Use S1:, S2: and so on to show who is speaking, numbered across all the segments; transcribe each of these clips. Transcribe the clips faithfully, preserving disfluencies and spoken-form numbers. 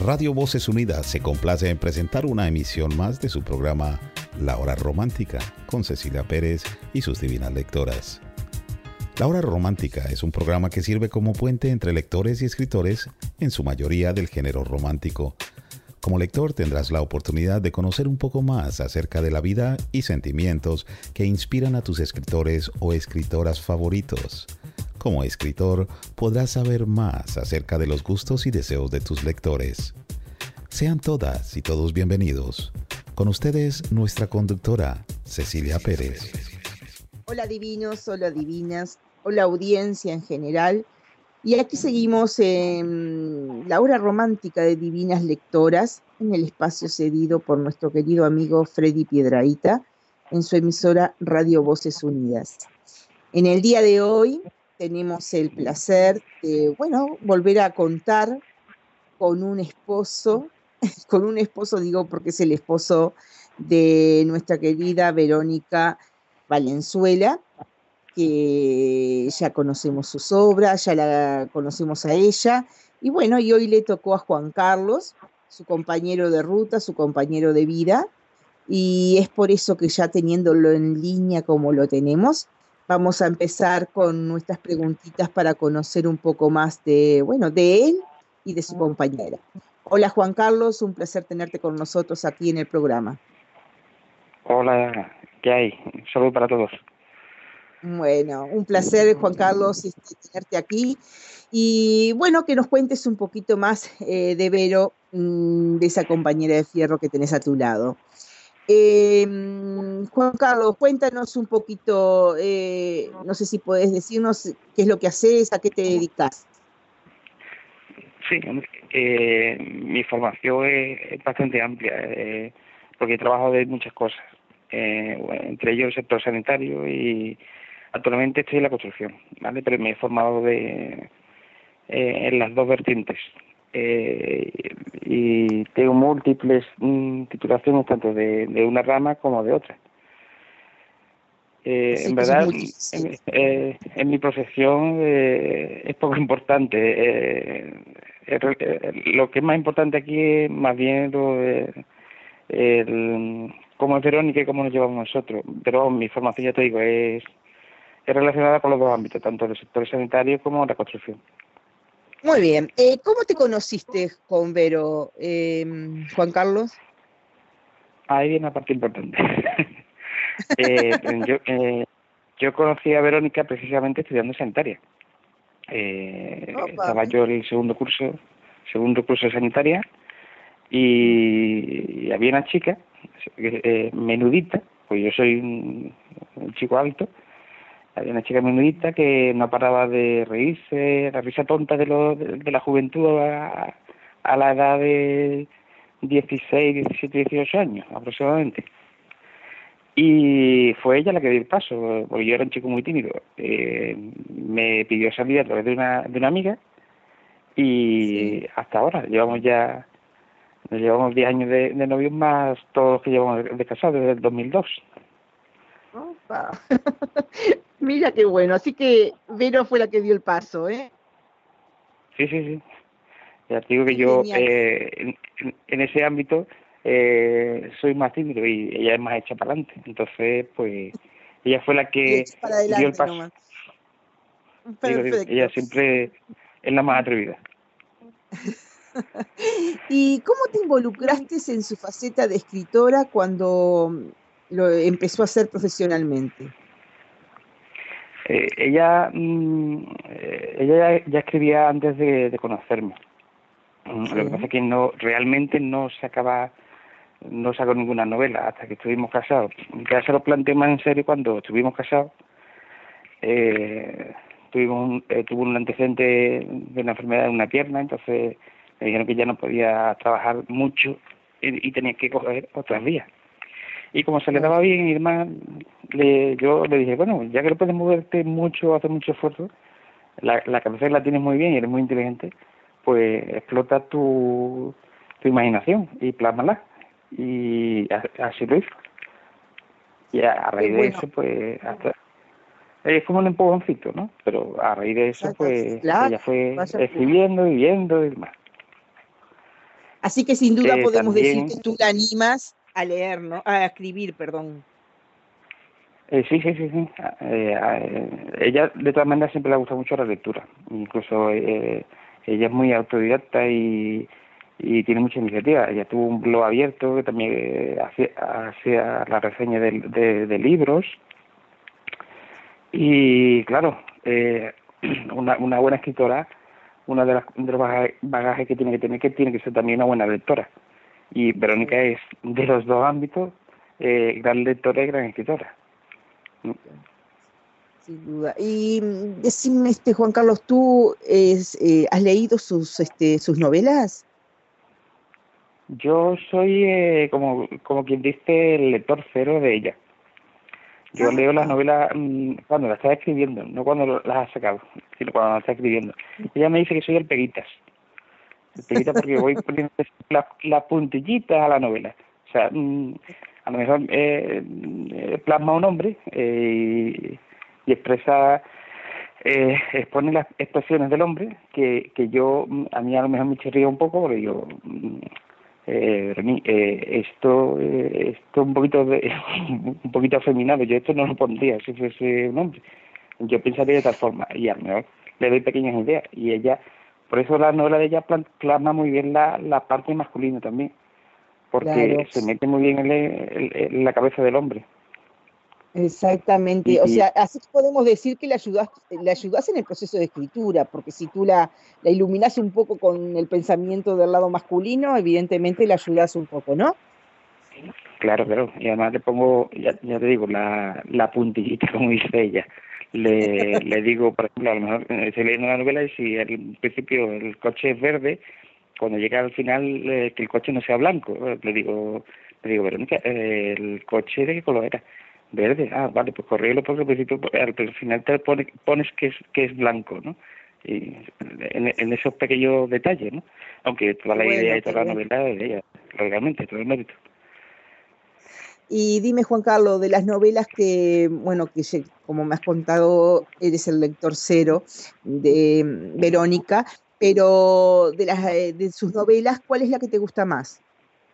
S1: Radio Voces Unidas se complace en presentar una emisión más de su programa La Hora Romántica con Cecilia Pérez y sus divinas lectoras. La Hora Romántica es un programa que sirve como puente entre lectores y escritores, en su mayoría del género romántico. Como lector tendrás la oportunidad de conocer un poco más acerca de la vida y sentimientos que inspiran a tus escritores o escritoras favoritos. Como escritor podrás saber más acerca de los gustos y deseos de tus lectores. Sean todas y todos bienvenidos. Con ustedes, nuestra conductora, Cecilia Pérez.
S2: Hola divinos, hola divinas, hola audiencia en general. Y aquí seguimos en la hora romántica de Divinas Lectoras, en el espacio cedido por nuestro querido amigo Freddy Piedrahita, en su emisora Radio Voces Unidas. En el día de hoy tenemos el placer de, bueno, volver a contar con un esposo, con un esposo digo porque es el esposo de nuestra querida Verónica Valenzuela, que ya conocemos sus obras, ya la conocemos a ella, y bueno, y hoy le tocó a Juan Carlos, su compañero de ruta, su compañero de vida, y es por eso que ya teniéndolo en línea como lo tenemos, vamos a empezar con nuestras preguntitas para conocer un poco más de, bueno, de él y de su compañera. Hola Juan Carlos, un placer tenerte con nosotros aquí en el programa.
S3: Hola, ¿qué hay? Un saludo para todos.
S2: Bueno, un placer, Juan Carlos, este, tenerte aquí. Y bueno, que nos cuentes un poquito más eh, de Vero, mmm, de esa compañera de fierro que tenés a tu lado. Eh, Juan Carlos, cuéntanos un poquito, eh, no sé si podés decirnos qué es lo que haces, a qué te dedicas.
S3: Sí, eh, mi formación es, es bastante amplia, eh, porque trabajo de muchas cosas, eh, bueno, entre ellos el sector sanitario y actualmente estoy en la construcción, ¿vale? Pero me he formado de, eh, en las dos vertientes eh, y tengo múltiples mm, titulaciones tanto de, de una rama como de otra. Eh, en verdad, en, eh, en mi profesión eh, es poco importante. Eh, eh, lo que es más importante aquí es más bien lo de, el, cómo es Verónica y cómo nos llevamos nosotros. Pero mi formación, ya te digo, es, es relacionada con los dos ámbitos, tanto el sector sanitario como la construcción.
S2: Muy bien. Eh, ¿Cómo te conociste con Vero, eh, Juan Carlos?
S3: Ahí viene una parte importante. eh, yo, eh, yo conocí a Verónica precisamente estudiando sanitaria. Eh, estaba yo en el segundo curso, segundo curso de sanitaria, y, y había una chica eh, menudita, pues yo soy un, un chico alto. Había una chica menudita que no paraba de reírse, la risa tonta de, lo, de, de la juventud a, a la edad de dieciséis, diecisiete, dieciocho años aproximadamente. Y fue ella la que dio el paso, porque yo era un chico muy tímido. Eh, me pidió salir a través de una, de una amiga y sí. Hasta ahora llevamos ya, nos llevamos diez años de, de novios más todos los que llevamos de, de casados desde el dos mil dos.
S2: Opa. Mira qué bueno, así que Vero fue la que dio el paso, ¿eh?
S3: Sí, sí, sí. Ya te digo que yo eh, en, en ese ámbito eh, soy más tímido y ella es más hecha para adelante. Entonces, pues, ella fue la que dio el paso. Digo, digo, ella siempre es la más atrevida.
S2: ¿Y cómo te involucraste en su faceta de escritora cuando lo empezó a hacer profesionalmente?
S3: Eh, ella mm, eh, ella ya, ya escribía antes de, de conocerme. Sí. Lo que pasa es que no realmente no sacaba no sacó ninguna novela hasta que estuvimos casados. Ya se lo planteé más en serio cuando estuvimos casados. Eh, tuvimos un, eh, tuvo un antecedente de una enfermedad en una pierna, entonces me dijeron que ya no podía trabajar mucho y, y tenía que coger otras vías. Y como se le daba bien y demás, le, yo le dije, bueno, ya que no puedes moverte mucho, hacer mucho esfuerzo, la, la cabeza la tienes muy bien y eres muy inteligente, pues explota tu, tu imaginación y plásmala. Y así lo hizo. Y a, a raíz de eso, pues, hasta, es como un empujoncito, ¿no? Pero a raíz de eso, pues, ella fue escribiendo y viendo y demás.
S2: Así que sin duda
S3: que
S2: podemos
S3: también,
S2: decir que tú la animas a leer, ¿no? A escribir, perdón.
S3: eh, sí, sí, sí, sí. Eh, eh, ella de todas maneras siempre le ha gustado mucho la lectura, incluso eh, ella es muy autodidacta y, y tiene mucha iniciativa. Ella tuvo un blog abierto que también eh, hacía, hacía la reseña de, de, de libros y claro, eh, una, una buena escritora, una de, las, de los bagajes, bagajes que tiene que tener que tiene que ser también una buena lectora. Y Verónica es de los dos ámbitos, eh, gran lectora y gran escritora.
S2: Sin duda. Y mm, decime, este, Juan Carlos, ¿tú es, eh, has leído sus, este, sus novelas?
S3: Yo soy, eh, como, como quien dice, el lector cero de ella. Yo leo las
S2: Ah,
S3: novelas mmm, cuando las está escribiendo, no cuando lo- las ha sacado, sino cuando las está escribiendo. Ella me dice que soy el peguitas. El peguitas porque voy poniendo las la puntillitas a la novela. O sea, mmm, a lo mejor eh, eh, plasma un hombre eh, y, y expresa, eh, expone las expresiones del hombre que, que yo, mm, a mí a lo mejor me chirría un poco porque yo... mm, eh, Reni, eh, esto eh, esto un poquito de, un poquito afeminado, yo esto no lo pondría si fuese un hombre, yo pensaría de tal forma y a lo mejor le doy pequeñas ideas y ella, por eso la novela de ella plan- plasma muy bien la, la parte masculina también, porque
S2: claro,
S3: se mete muy bien en, el- en la cabeza del hombre.
S2: exactamente. O
S3: Y
S2: sea, así que podemos decir que le ayudas, le ayudas en el proceso de escritura, porque si tú la, la iluminas un poco con el pensamiento del lado masculino, evidentemente le ayudas un poco, ¿no?
S3: claro, claro, y además le pongo, ya, ya te digo, la, la puntillita, como dice ella. Le, le digo, por ejemplo, a lo mejor eh, se lee una novela y si al principio el coche es verde, cuando llega al final eh, que el coche no sea blanco, eh, le digo, le digo, Verónica, eh, ¿el coche de qué color era? Verde. Ah, vale, pues corrígelo porque al principio, al al final te pone- pones que es, que es blanco, ¿no? Y en, en esos pequeños detalles, ¿no? Aunque toda
S2: Qué
S3: la idea
S2: bueno,
S3: y
S2: qué
S3: toda la
S2: bueno.
S3: novela es de ella, realmente, todo el mérito.
S2: Y dime, Juan Carlos, de las novelas que, bueno, que ye- como me has contado, eres el lector cero de mm, Verónica, pero de las eh, de sus novelas, ¿cuál es la que te gusta más?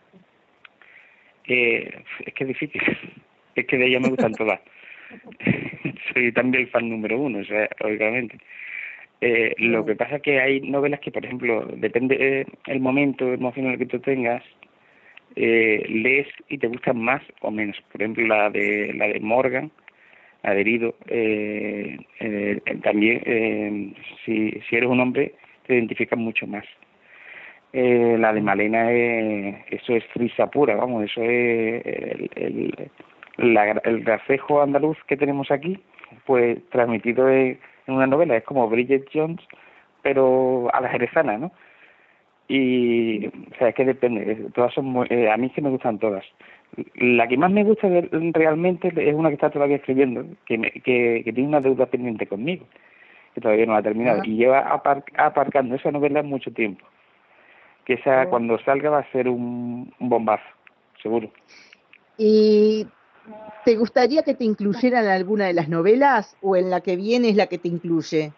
S3: Eh, es que es difícil, es que de ella me gustan todas. Soy también el fan número uno, o sea, lógicamente. Eh, lo que
S2: Bueno,
S3: pasa es que hay novelas que, por ejemplo, depende eh, el momento emocional que tú tengas, eh, lees y te gustan más o menos. Por ejemplo, la de la de Morgan, adherido, eh, eh, también, eh, si, si eres un hombre, te identificas mucho más. Eh, la de Malena, es, eso es frisa pura, vamos, eso es el, el, la, el gracejo andaluz que tenemos aquí, pues transmitido en, en una novela, es como Bridget Jones, pero a la jerezana, ¿no? Y, o sea, es que depende, eh, todas son muy, eh, a mí sí me gustan todas. La que más me gusta de- realmente es una que está todavía escribiendo, que, me, que, que tiene una deuda pendiente conmigo, que todavía no la ha terminado,
S2: ah,
S3: y lleva apar, aparcando esa novela mucho tiempo, que esa
S2: oh.
S3: cuando salga va a ser un, un bombazo, seguro.
S2: ¿Y te gustaría que te incluyeran en alguna de las novelas o en la que viene es la que te incluye?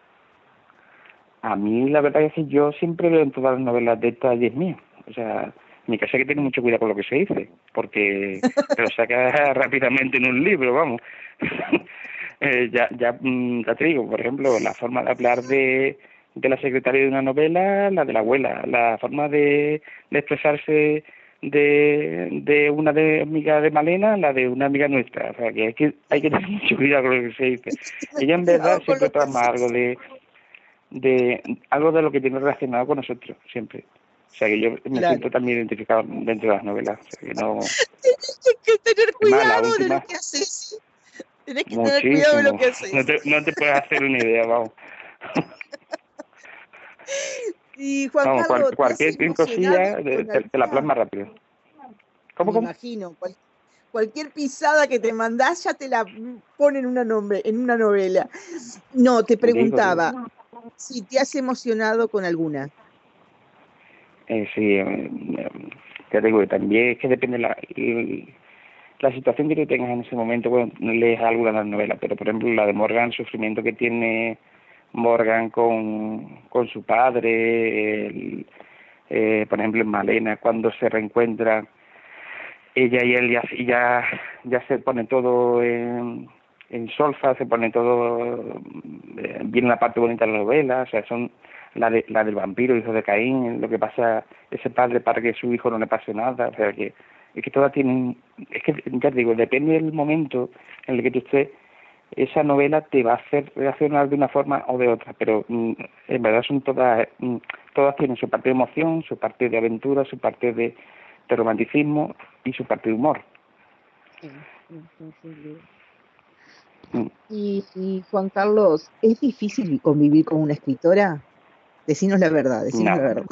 S3: A mí la verdad es que yo siempre leo en todas las novelas de estas diez mías. O sea, mi casa hay que tener mucho cuidado con lo que se dice, porque te lo saca rápidamente en un libro, vamos. eh, ya, ya, mm, ya te digo, por ejemplo, la forma de hablar de, de la secretaria de una novela, la de la abuela, la forma de, de expresarse de, de una de amiga de Malena, la de una amiga nuestra. O sea, que hay que, hay que tener mucho cuidado con lo que se dice. Ella en verdad
S2: Cuidado con
S3: siempre
S2: lo que
S3: plasma algo
S2: haces.
S3: de de algo de lo que tiene relacionado con nosotros siempre. O sea que yo me
S2: Claro.
S3: siento también identificado dentro de las novelas. O sea que no.
S2: Tienes que tener
S3: Es más, la
S2: cuidado de lo
S3: última,
S2: que haces. Tienes que tener cuidado de lo
S3: muchísimo.
S2: que
S3: No
S2: haces.
S3: te, no te puedes hacer una idea, vamos.
S2: Y Juan
S3: Vamos, cual,
S2: Carlos, ¿te has
S3: cualquier
S2: emocionado
S3: cosilla te,
S2: con
S3: te- te la
S2: alguna?
S3: plasma rápido. ¿Cómo,
S2: Me
S3: cómo?
S2: imagino, cual- cualquier pisada que te mandás ya te la pone en una, nombre, en una novela. No, te
S3: Digo, digo.
S2: preguntaba si te has emocionado con alguna.
S3: Eh, sí, eh, eh, ya te digo, que también es que depende la, el- la situación que tú tengas en ese momento cuando lees alguna de las novelas. Pero, por ejemplo, la de Morgan, el sufrimiento que tiene Morgan con, con su padre, el, eh, por ejemplo en Malena, cuando se reencuentran ella y él ya, y ya, ya se pone todo en, en solfa, se pone todo eh, bien la parte bonita de la novela, o sea, son la, de, la del vampiro, hijo de Caín, lo que pasa ese padre para que su hijo no le pase nada, o sea, que es que todas tienen, es que ya te digo, depende del momento en el que tú estés, esa novela te va a hacer reaccionar de una forma o de otra, pero mm, en verdad son todas, mm, todas tienen su parte de emoción, su parte de aventura, su parte de, de romanticismo y su parte de humor.
S2: Sí, sí, sí, sí. Mm. Y, y Juan Carlos, ¿es difícil convivir con una escritora? Decinos la verdad, decinos
S3: no.
S2: la verdad.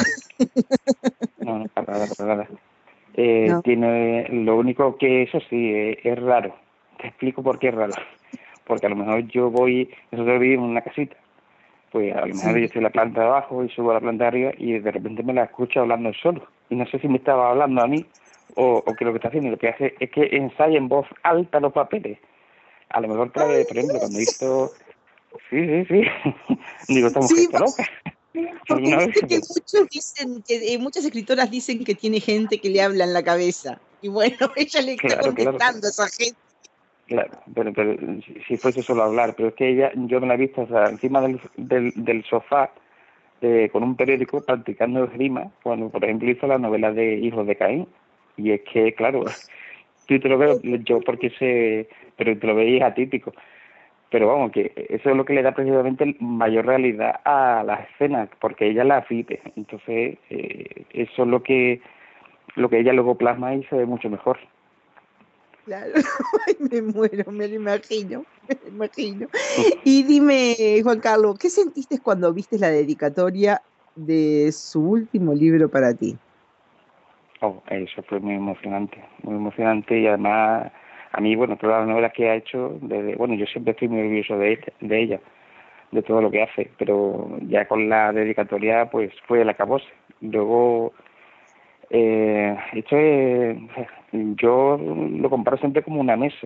S3: No, no, para nada, para nada. Eh,
S2: no.
S3: Tiene, lo único que eso sí, eh, es raro. Te explico por qué es raro. Porque a lo mejor yo voy, nosotros vivimos en una casita, pues a lo mejor sí. Yo estoy en la planta de abajo y subo a la planta de arriba y de repente me la escucho hablando solo. Y no sé si me estaba hablando a mí o, o que lo que está haciendo. Lo que hace es que ensaya en voz alta los papeles. A lo mejor trae, por ejemplo, cuando hizo... Sí, sí, sí. Digo, esta mujer sí, está loca.
S2: Porque viste que muchos dicen, que eh, muchas escritoras dicen que tiene gente que le habla en la cabeza. Y bueno, ella le está claro, contestando claro. a esa gente.
S3: Claro, pero, pero si fuese solo hablar, pero es que ella, yo me la he visto, o sea, encima del, del, del sofá, eh, con un periódico practicando esgrima, cuando por ejemplo hizo la novela de Hijos de Caín. Y es que, claro, tú te lo veo, yo porque sé, pero te lo veis atípico. Pero vamos, que eso es lo que le da precisamente mayor realidad a las escenas, porque ella las vive. Entonces, eh, eso es lo que, lo que ella luego plasma y se ve mucho mejor.
S2: Claro, ay, me muero, me lo imagino, me lo imagino. Y dime, Juan Carlos, ¿qué sentiste cuando viste la dedicatoria de su último libro para ti?
S3: Oh, eso fue muy emocionante, muy emocionante y además a mí, bueno, todas las novelas que ha hecho, desde, bueno, yo siempre estoy muy orgulloso de ella, de ella, de todo lo que hace, pero ya con la dedicatoria, pues fue el acabose. Luego, eh, esto es, yo lo comparo siempre como una mesa.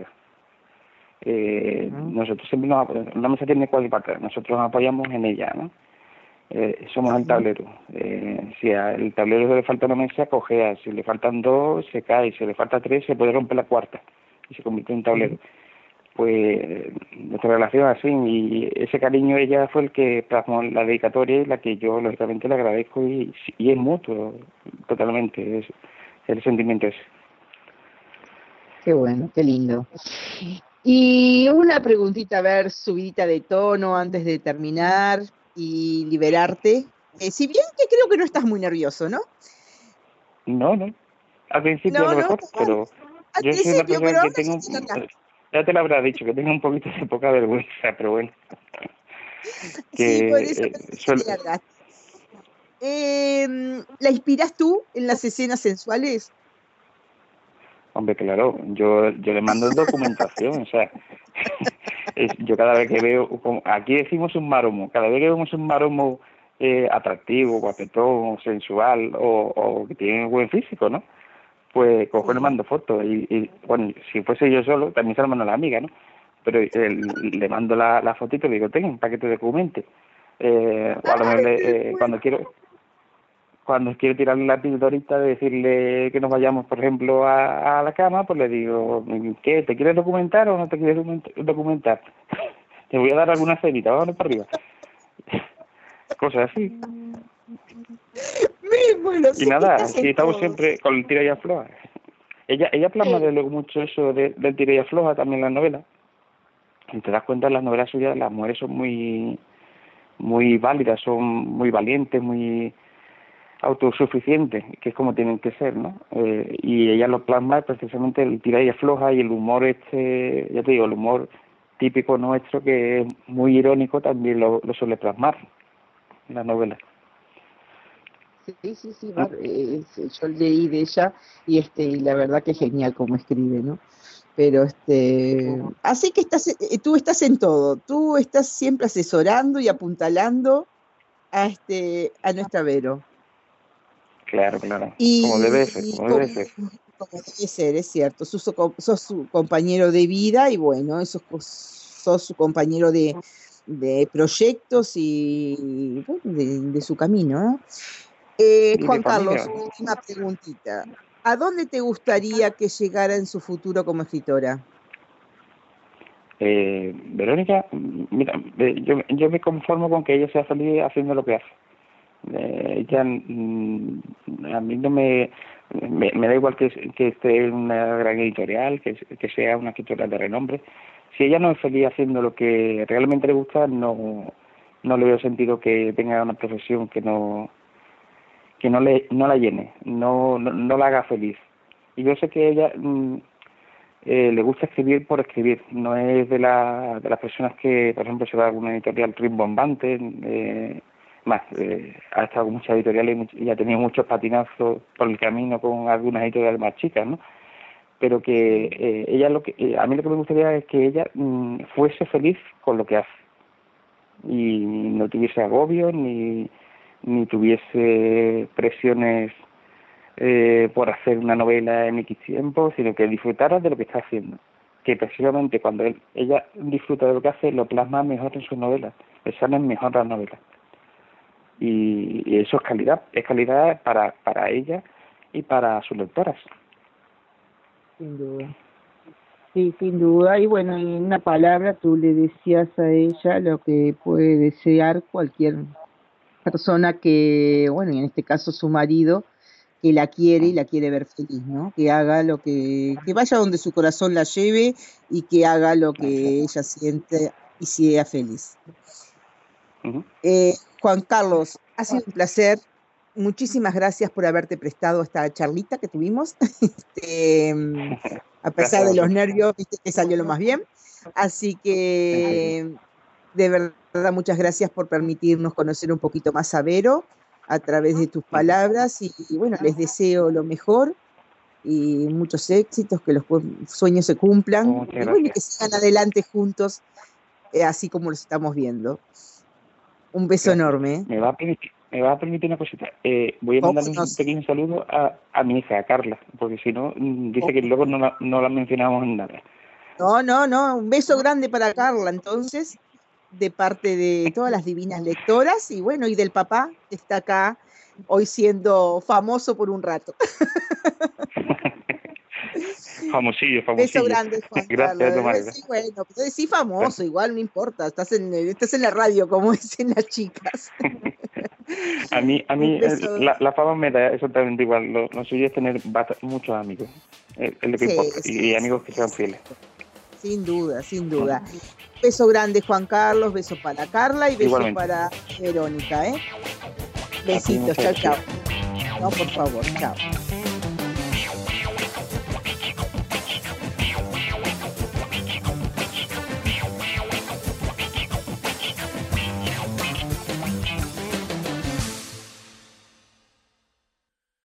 S3: Eh, uh-huh. Nosotros siempre nos apoyamos, una mesa tiene cuatro patas, nosotros nos apoyamos en ella, ¿no? Eh, somos uh-huh. el tablero. Eh, si al tablero le falta una mesa, cojea. Si le faltan dos, se cae. Si le falta tres, se puede romper la cuarta y se convierte en un tablero. Uh-huh. Pues nuestra relación así, y ese cariño ella fue el que plasmó la dedicatoria y la que yo lógicamente le agradezco y, y es mutuo, totalmente, es el sentimiento ese.
S2: Qué bueno, qué lindo. Y una preguntita, a ver, subidita de tono antes de terminar y liberarte. Eh, si bien que creo que no estás muy nervioso, ¿no?
S3: No, no. Al principio
S2: no,
S3: a lo mejor,
S2: no,
S3: pero
S2: al
S3: yo soy una persona que tengo...
S2: Sí,
S3: ya te lo habrá dicho, que tengo un poquito de poca vergüenza, pero bueno.
S2: Que, sí, por eso
S3: eh, suelo...
S2: eh, ¿La inspiras tú en las escenas sensuales?
S3: Hombre, claro, yo yo le mando documentación, o sea, es, yo cada vez que veo, aquí decimos un maromo, cada vez que vemos un maromo eh, atractivo, guapetón, sensual o, o que tiene buen físico, ¿no? Pues cojo y le mando fotos y, y, bueno, si fuese yo solo, también se lo mando a la amiga, ¿no? Pero eh, le mando la, la fotito y le digo, ten, para que te documente. Eh, o a lo mejor le, eh, cuando quiero... Cuando quiero tirarle la pildorita de decirle que nos vayamos, por ejemplo, a, a la cama, pues le digo, ¿qué? ¿Te quieres documentar o no te quieres documentar? Te voy a dar alguna cenita, vámonos para arriba. Cosas así.
S2: Bueno,
S3: y nada, sí, estamos siempre con el tira y afloja. Ella ella plasma de luego mucho eso de, del tira y afloja también en las novelas. Y te das cuenta, en las novelas suyas las mujeres son muy, muy válidas, son muy valientes, muy... autosuficientes, que es como tienen que ser, ¿no? Eh, y ella lo plasma precisamente el tira y afloja y el humor este, ya te digo, el humor típico nuestro que es muy irónico también lo, lo suele plasmar en la novela.
S2: Sí, sí, sí, ¿no? eh, yo leí de ella y este y la verdad que es genial como escribe, ¿no? Pero este, así que estás, eh, tú estás en todo, tú estás siempre asesorando y apuntalando a este a nuestra Vero.
S3: Claro, claro.
S2: Y,
S3: como debe ser, como, como debe ser.
S2: Como debe ser, es cierto. Sos, sos su compañero de vida y bueno, sos, sos su compañero de, de proyectos y bueno, de, de su camino, ¿no? Eh, Juan Carlos, última preguntita. ¿A dónde te gustaría que llegara en su futuro como escritora?
S3: Eh, Verónica, mira, yo, yo me conformo con que ella sea feliz haciendo lo que hace. Eh, ella, mm, a mí no me, me, me da igual que, que esté en una gran editorial, que, que sea una escritora de renombre. Si ella no es feliz haciendo lo que realmente le gusta, no, no le veo sentido que tenga una profesión que no que no le no la llene, no, no, no la haga feliz. Y yo sé que ella mm, eh, le gusta escribir por escribir, no es de, la, de las personas que, por ejemplo, se va a alguna editorial rimbombante, eh, más, eh, ha estado con muchas editoriales y ha tenido muchos patinazos por el camino con algunas editoriales más chicas, ¿no? Pero que eh, ella lo que eh, a mí lo que me gustaría es que ella mm, fuese feliz con lo que hace y no tuviese agobios ni ni tuviese presiones eh, por hacer una novela en X tiempo, sino que disfrutara de lo que está haciendo. Que precisamente cuando él, ella disfruta de lo que hace, lo plasma mejor en sus novelas, le salen mejor las novelas. Y, y eso es calidad, es calidad para, para ella y para sus lectoras.
S2: Sin duda. Sí, sin duda. Y bueno, en una palabra tú le decías a ella lo que puede desear cualquier persona que, bueno, y en este caso su marido, que la quiere y la quiere ver feliz, ¿no? Que haga lo que, que vaya donde su corazón la lleve y que haga lo que ella siente y sea feliz. Uh-huh. Eh, Juan Carlos, ha sido un placer. Muchísimas gracias por haberte prestado esta charlita que tuvimos. este, a pesar de los nervios, viste que salió lo más bien. Así que, de verdad, muchas gracias por permitirnos conocer un poquito más a Vero a través de tus palabras. Y, y bueno, les deseo lo mejor y muchos éxitos, que los sueños se cumplan. Oh, y bueno, y que sigan adelante juntos, eh, así como los estamos viendo. Un beso gracias. Enorme.
S3: Me va a permitir, me va a permitir una cosita. Eh, voy a mandarle un pequeño saludo a, a mi hija, a Carla, porque si no, dice oh. que luego no la, no la mencionamos en nada.
S2: No, no, no. Un beso grande para Carla, entonces, de parte de todas las divinas lectoras y bueno, y del papá, que está acá hoy siendo famoso por un rato.
S3: Famosillo, famosillo.
S2: Beso grande, Juan
S3: Gracias,
S2: Carlos. Sí, bueno, pues sí, famoso, igual no importa, estás en, estás en la radio, como dicen las chicas.
S3: a mí, a mí la, la fama me da exactamente igual, lo, lo suyo es tener muchos amigos, es, es lo que sí, importa, sí, y, y amigos que sean fieles.
S2: Sin duda, sin duda. Beso grande, Juan Carlos, beso para Carla y beso Igualmente. Para Verónica, ¿eh? Besitos, chao, chao. No, por favor, chao.